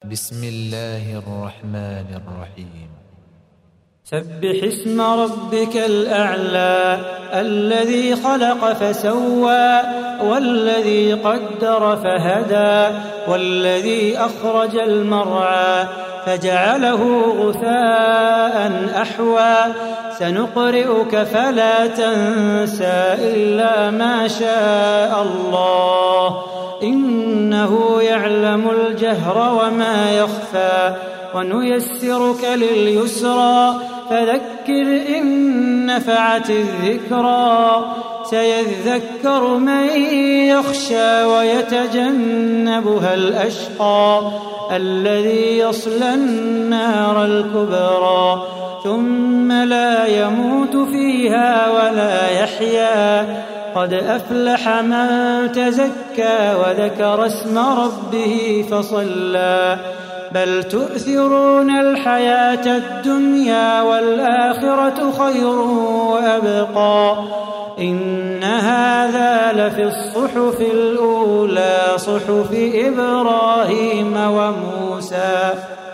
بسم الله الرحمن الرحيم. سبح اسم ربك الأعلى الذي خلق فسوى والذي قدر فهدى والذي أخرج المرعى فجعله غثاء أحوى سنقرئك فلا تنسى إلا ما شاء الله إنه يعلم الجهر وما يخفى ونيسرك لليسرى فذكر إن نفعت الذكرى سيذكر من يخشى ويتجنبها الأشقى الذي يصلى النار الكبرى ثم لا يموت فيها ولا يحيا قد أفلح من تزكى وذكر اسم ربه فصلى بل تؤثرون الحياة الدنيا والآخرة خير وأبقى إن هذا لفي الصحف الأولى صحف إبراهيم وموسى.